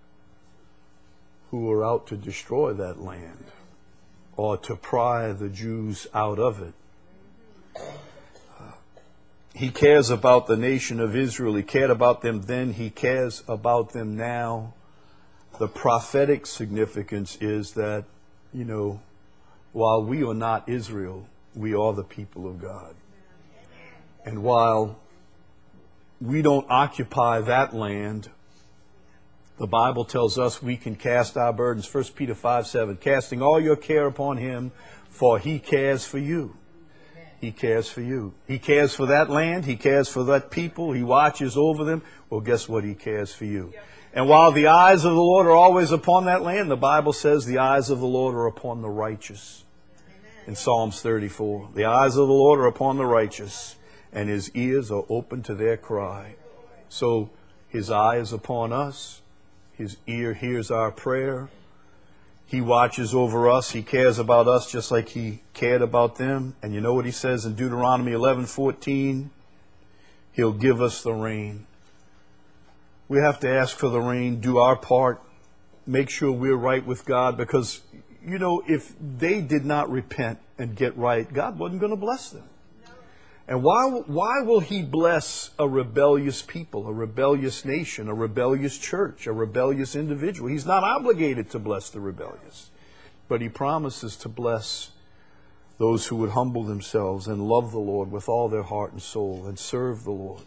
who are out to destroy that land or to pry the Jews out of it. He cares about the nation of Israel. He cared about them then. He cares about them now. The prophetic significance is that, while we are not Israel, we are the people of God. And while we don't occupy that land, the Bible tells us we can cast our burdens. 1 Peter 5:7, casting all your care upon him, for he cares for you. He cares for you. He cares for that land. He cares for that people. He watches over them. Well, guess what? He cares for you. And while the eyes of the Lord are always upon that land, the Bible says the eyes of the Lord are upon the righteous. In Psalms 34, the eyes of the Lord are upon the righteous, and His ears are open to their cry. So His eye is upon us. His ear hears our prayer. He watches over us. He cares about us just like He cared about them. And you know what He says in Deuteronomy 11:14? He'll give us the rain. We have to ask for the rain, do our part, make sure we're right with God, because, you know, if they did not repent and get right, God wasn't going to bless them. And why will He bless a rebellious people, a rebellious nation, a rebellious church, a rebellious individual? He's not obligated to bless the rebellious, but He promises to bless those who would humble themselves and love the Lord with all their heart and soul and serve the Lord.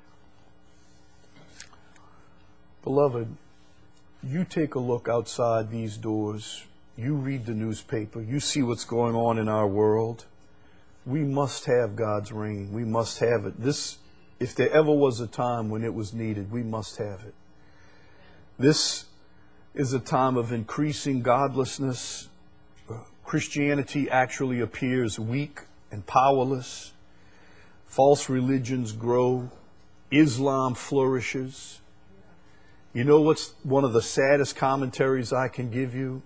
Beloved, you take a look outside these doors. You read the newspaper. You see what's going on in our world. We must have God's rain. We must have it. If there ever was a time when it was needed, we must have it. This is a time of increasing godlessness. Christianity actually appears weak and powerless. False religions grow. Islam flourishes. You know what's one of the saddest commentaries I can give you?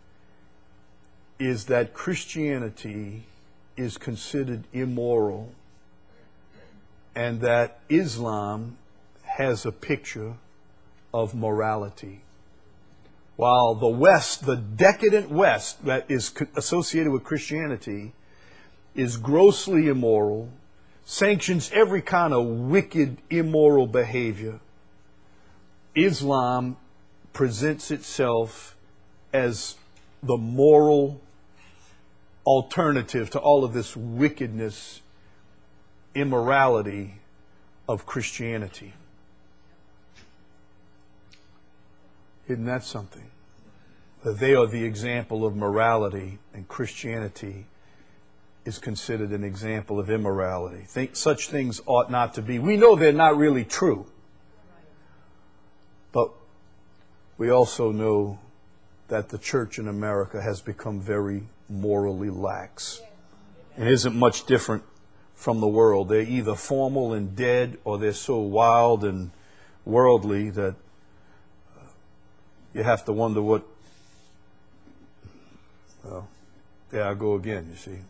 Is that Christianity is considered immoral, and that Islam has a picture of morality. While the West, the decadent West that is associated with Christianity, is grossly immoral, sanctions every kind of wicked, immoral behavior, Islam presents itself as the moral alternative to all of this wickedness, immorality of Christianity. Isn't that something? That they are the example of morality, and Christianity is considered an example of immorality. Such things ought not to be. We know they're not really true. But we also know that the church in America has become very morally lax. It isn't much different from the world. They're either formal and dead, or they're so wild and worldly that you have to wonder what... Well, there I go again, you see.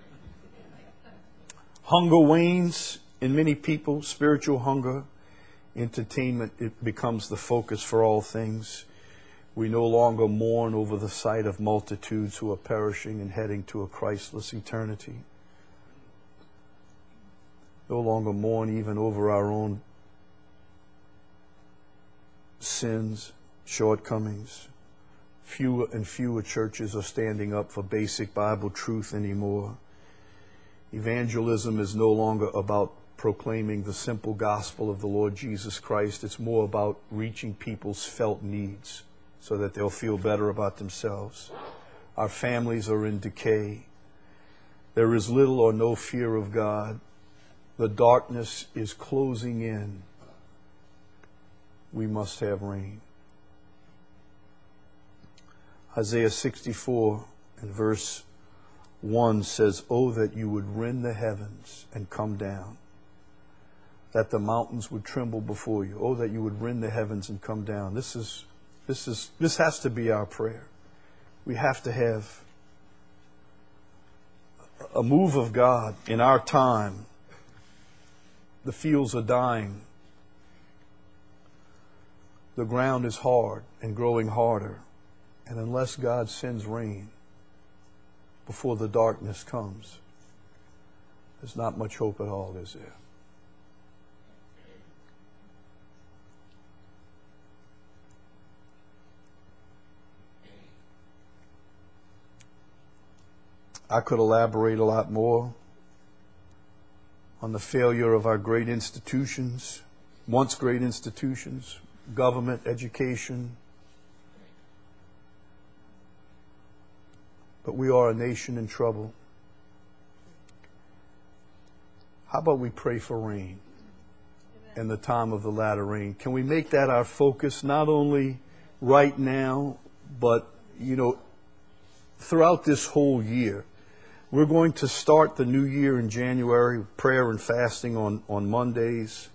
Hunger wanes in many people, spiritual hunger. Entertainment, it becomes the focus for all things. We no longer mourn over the sight of multitudes who are perishing and heading to a Christless eternity. No longer mourn even over our own sins, shortcomings. Fewer and fewer churches are standing up for basic Bible truth anymore. Evangelism is no longer about proclaiming the simple gospel of the Lord Jesus Christ. It's more about reaching people's felt needs so that they'll feel better about themselves. Our families are in decay. There is little or no fear of God. The darkness is closing in. We must have rain. Isaiah 64 and verse 1 says, "Oh, that you would rend the heavens and come down, that the mountains would tremble before you. Oh, that you would rend the heavens and come down." This has to be our prayer. We have to have a move of God in our time. The fields are dying. The ground is hard and growing harder. And unless God sends rain before the darkness comes, there's not much hope at all, is there? I could elaborate a lot more on the failure of our great institutions, once great institutions, government, education. But we are a nation in trouble. How about we pray for rain? and the time of the latter rain. Can we make that our focus, not only right now, but, throughout this whole year? We're going to start the new year in January, prayer and fasting on Mondays.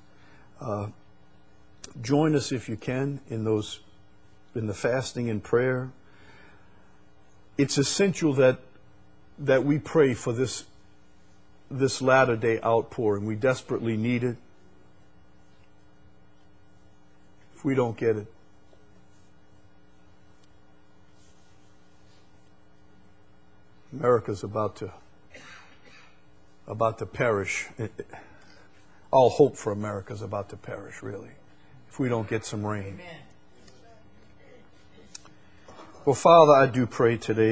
Join us if you can in the fasting and prayer. It's essential that we pray for this latter day outpouring. We desperately need it. If we don't get it, America's about to perish. All hope for America is about to perish, really, if we don't get some rain. Amen. Well, Father, I do pray today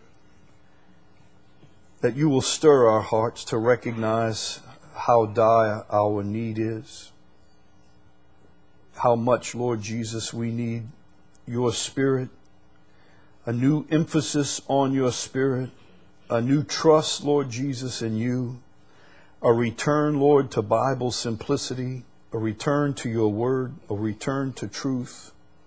that you will stir our hearts to recognize how dire our need is, how much, Lord Jesus, we need your Spirit, a new emphasis on your Spirit, a new trust, Lord Jesus, in you, a return, Lord, to Bible simplicity, a return to your word, a return to truth.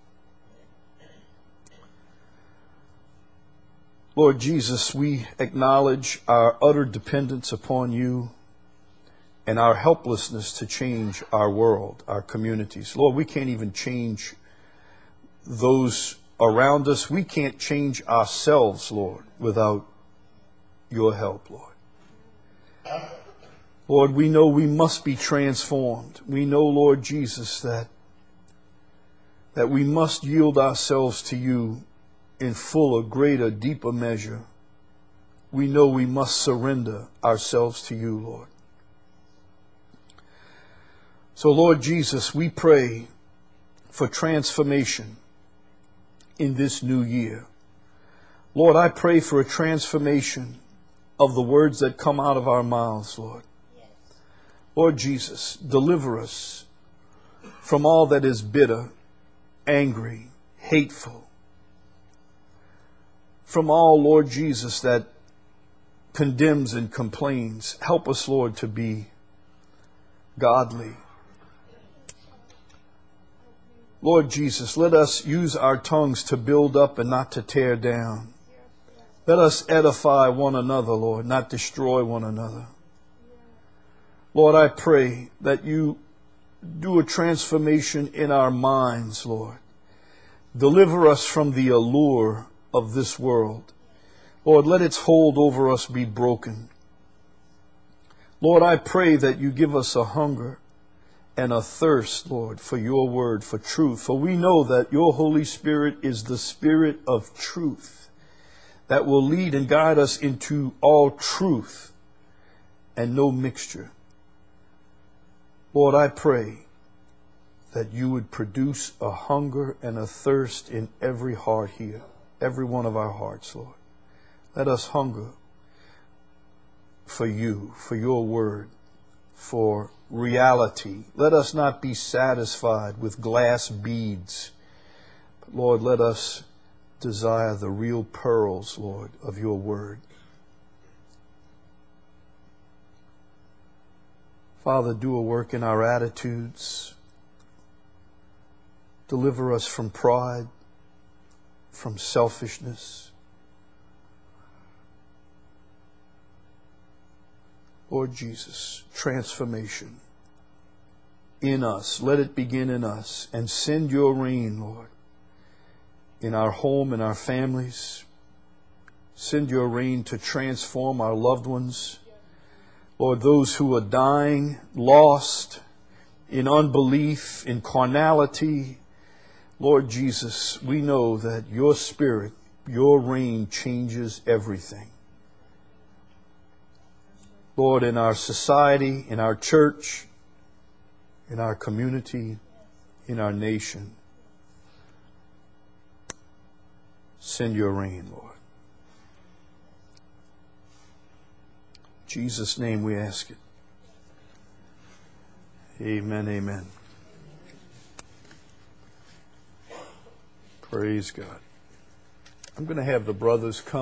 Lord Jesus, we acknowledge our utter dependence upon you and our helplessness to change our world, our communities. Lord, we can't even change those around us. We can't change ourselves, Lord, without your help, Lord. Lord, we know we must be transformed. We know, Lord Jesus, that we must yield ourselves to you in fuller, greater, deeper measure. We know we must surrender ourselves to you, Lord. So, Lord Jesus, we pray for transformation in this new year. Lord, I pray for a transformation of the words that come out of our mouths, Lord. Yes. Lord Jesus, deliver us from all that is bitter, angry, hateful. From all, Lord Jesus, that condemns and complains. Help us, Lord, to be godly. Lord Jesus, let us use our tongues to build up and not to tear down. Let us edify one another, Lord, not destroy one another. Lord, I pray that you do a transformation in our minds, Lord. Deliver us from the allure of this world. Lord, let its hold over us be broken. Lord, I pray that you give us a hunger and a thirst, Lord, for your word, for truth. For we know that your Holy Spirit is the Spirit of truth that will lead and guide us into all truth and no mixture. Lord, I pray that you would produce a hunger and a thirst in every heart here, every one of our hearts, Lord. Let us hunger for you, for your word, for reality. Let us not be satisfied with glass beads. But Lord, let us desire the real pearls, Lord, of your word. Father, do a work in our attitudes. Deliver us from pride, from selfishness. Lord Jesus, transformation in us. Let it begin in us. And send your rain, Lord, in our home, in our families. Send your rain to transform our loved ones. Lord, those who are dying, lost in unbelief, in carnality. Lord Jesus, we know that your Spirit, your rain changes everything. Lord, in our society, in our church, in our community, in our nation, send your rain, Lord. In Jesus' name we ask it. Amen, amen. Praise God. I'm going to have the brothers come.